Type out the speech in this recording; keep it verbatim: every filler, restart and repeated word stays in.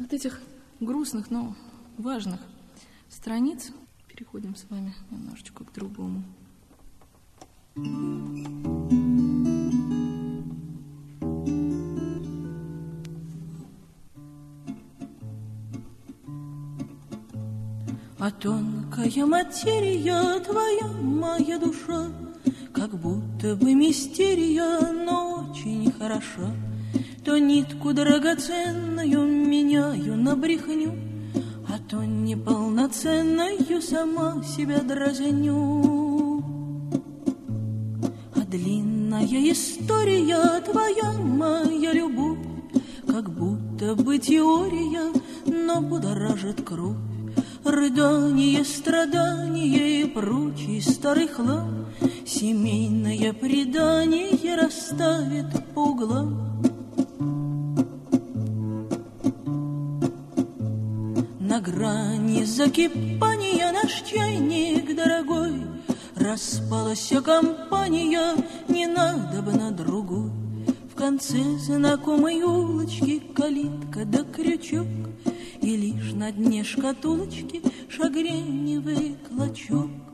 от этих грустных, но важных страниц переходим с вами немножечко к другому. А тонкая материя твоя, моя душа, как будто бы мистерия, но очень хороша. То нитку драгоценную меняю на брехню, а то неполноценную сама себя дразню. А длинная история твоя, моя любовь, как будто бы теория, но будоражит кровь. Рыдание, страдание и прочий старый хлам, семейное предание расставит по углам. На грани закипания наш чайник дорогой, распалась компания, не надо бы на другой. В конце знакомой улочки калитка да крючок, и лишь на дне шкатулочки шагреневый клочок.